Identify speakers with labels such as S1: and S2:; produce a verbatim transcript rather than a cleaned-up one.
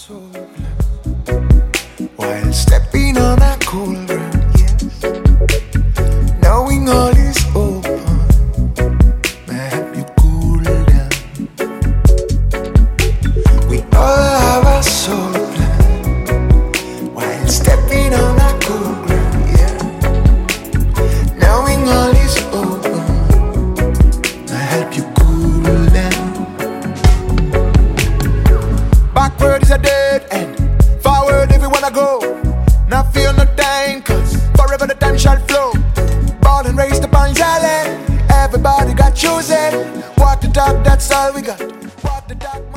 S1: soul while stepping on that cool ground, yes. Knowing all is open may help you cool down. We all have a soul plan while stepping on that cool ground, yeah. Knowing all is open may help you cool down. Backward is a dead end, forward if you wanna go. Not feel no time, cause forever the time shall flow. Ball and raise the Pines Island, everybody got chosen. Walk the talk, that's all we got. Walk the talk.